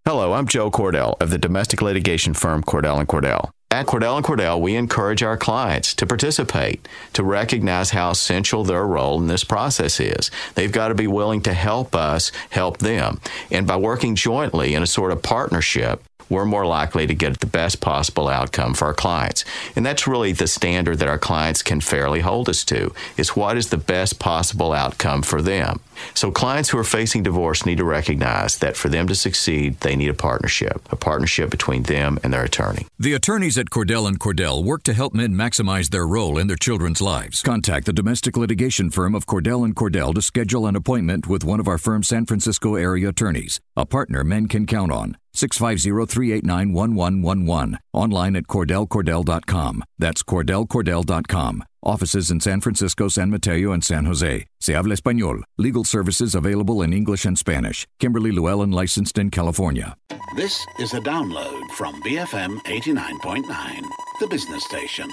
Hello, I'm Joe Cordell of the domestic litigation firm Cordell & Cordell. At Cordell & Cordell, we encourage our clients to participate, to recognize how essential their role in this process is. They've got to be willing to help us help them. And by working jointly in a sort of partnership, we're more likely to get the best possible outcome for our clients. And that's really the standard that our clients can fairly hold us to, is what is the best possible outcome for them. So clients who are facing divorce need to recognize that for them to succeed, they need a partnership between them and their attorney. The attorneys at Cordell & Cordell work to help men maximize their role in their children's lives. Contact the domestic litigation firm of Cordell & Cordell to schedule an appointment with one of our firm's San Francisco area attorneys, a partner men can count on. 650-389-1111. Online at CordellCordell.com. That's CordellCordell.com. Offices in San Francisco, San Mateo, and San Jose. Se habla español. Legal services available in English and Spanish. Kimberly Llewellyn, licensed in California. This is a download from BFM 89.9, the business station.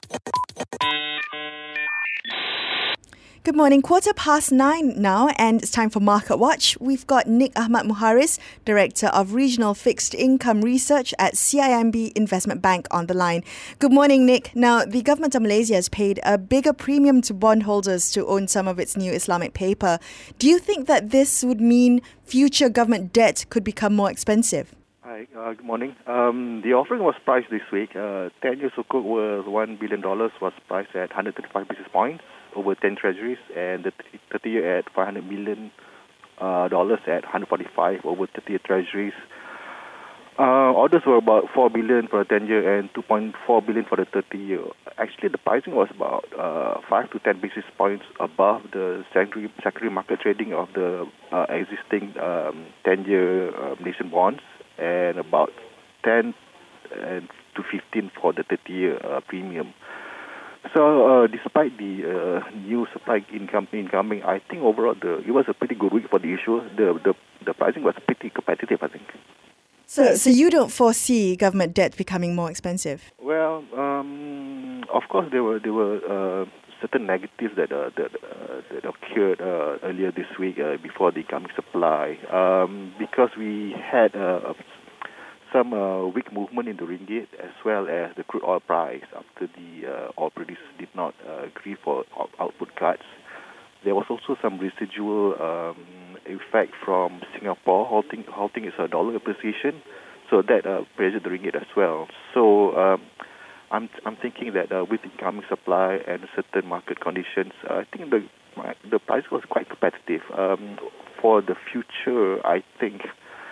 Good morning, 9:15 now, and it's time for Market Watch. We've got Nick Ahmad Muharis, Director of Regional Fixed Income Research at CIMB Investment Bank on the line. Good morning, Nick. Now, the government of Malaysia has paid a bigger premium to bondholders to own some of its new Islamic paper. Do you think that this would mean future government debt could become more expensive? Hi, good morning. The offering was priced this week. 10-year Sukuk was $1 billion, was priced at 135 basis points over 10 treasuries, and the 30-year at $500 million at 145 over 30-year treasuries. Orders were about $4 billion for the 10-year and $2.4 billion for the 30-year. Actually, the pricing was about 5 to 10 basis points above the secondary market trading of the existing 10-year Malaysian bonds, and about 10 to 15 for the 30-year premium. So, despite the new supply incoming, I think overall it was a pretty good week for the issue. The pricing was pretty competitive, I think. So you don't foresee government debt becoming more expensive? Well, of course there were certain negatives that occurred earlier this week before the incoming supply, because we had some weak movement in the ringgit as well as the crude oil price after the oil producers did not agree for output cuts. There was also some residual effect from Singapore halting its dollar appreciation, so that pressured the ringgit as well. So I'm thinking that with incoming supply and certain market conditions, I think the price was quite competitive. For the future, I think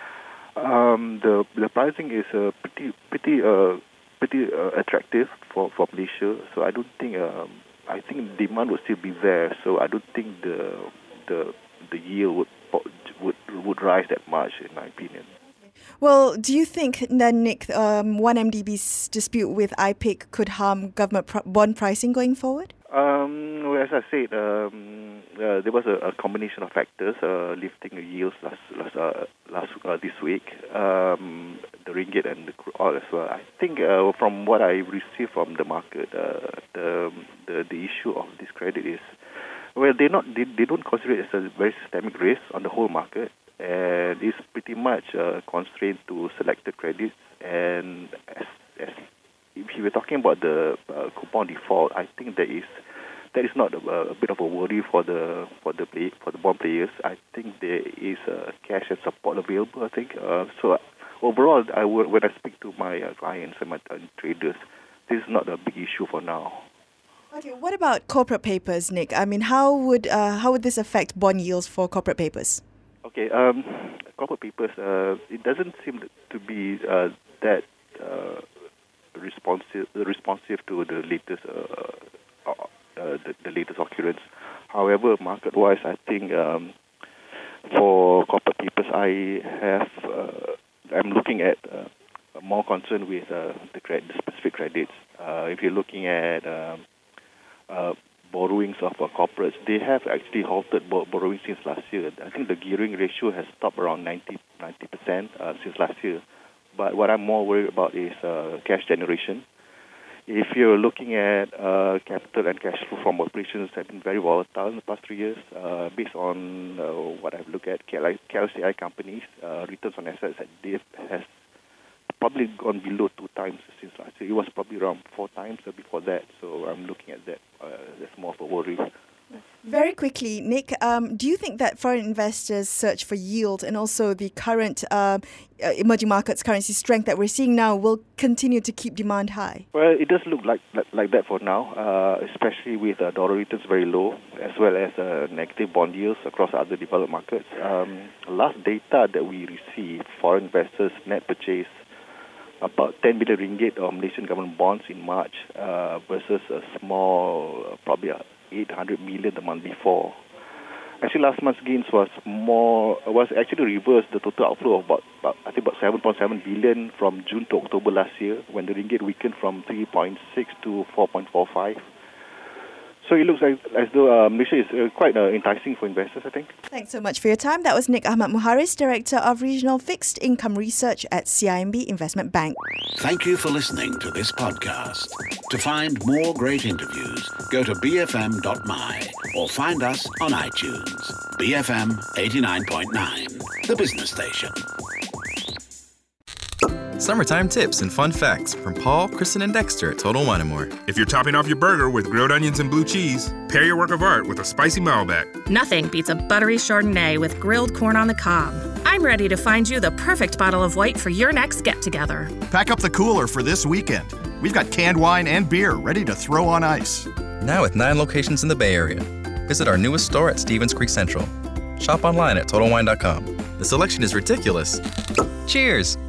the pricing is pretty attractive for Malaysia. So I don't think I think demand will still be there. So I don't think the yield would rise that much, in my opinion. Well, do you think that, Nick, 1MDB's dispute with IPIC could harm government bond pricing going forward? Well, as I said, there was a combination of factors lifting the yields this week. The ringgit and the crude oil as well. I think from what I received from the market, the issue of this credit is, well, they don't consider it as a very systemic risk on the whole market, and it's pretty much constrained to selected credits. And as if you were talking about the coupon default, I think that is not a bit of a worry for the bond players. I think there is cash and support available. I think so. Overall, when I speak to my clients and my traders, this is not a big issue for now. Okay, what about corporate papers, Nick? I mean, how would this affect bond yields for corporate papers? Okay, corporate papers. It doesn't seem to be that responsive to the latest the latest occurrence. However, market-wise, I think for corporate papers, I'm looking at more concern with the specific credits. If you're looking at borrowings of corporates, they have actually halted borrowing since last year. I think the gearing ratio has stopped around 90% since last year. But what I'm more worried about is cash generation. If you're looking at capital and cash flow from operations have been very volatile in the past 3 years, based on what I've looked at KLCI companies, returns on assets gone below 2 times since last year. It was probably around 4 times before that. So I'm looking at that. That's more of a worry. Very quickly, Nick, do you think that foreign investors' search for yield and also the current emerging markets currency strength that we're seeing now will continue to keep demand high? Well, it does look like that for now, especially with dollar returns very low, as well as negative bond yields across other developed markets. Last data that we received, foreign investors net purchase about 10 billion ringgit of Malaysian government bonds in March versus a small, probably 800 million the month before. Actually, last month's gains was actually reversed the total outflow of about 7.7 billion from June to October last year, when the ringgit weakened from 3.6 to 4.45. So it looks like as though Malaysia is quite enticing for investors, I think. Thanks so much for your time. That was Nick Ahmad Muharis, Director of Regional Fixed Income Research at CIMB Investment Bank. Thank you for listening to this podcast. To find more great interviews, go to bfm.my or find us on iTunes. BFM 89.9, the business station. Summertime tips and fun facts from Paul, Kristen, and Dexter at Total Wine & More. If you're topping off your burger with grilled onions and blue cheese, pair your work of art with a spicy Malbec. Nothing beats a buttery Chardonnay with grilled corn on the cob. I'm ready to find you the perfect bottle of white for your next get-together. Pack up the cooler for this weekend. We've got canned wine and beer ready to throw on ice. Now with 9 locations in the Bay Area. Visit our newest store at Stevens Creek Central. Shop online at TotalWine.com. The selection is ridiculous. Cheers!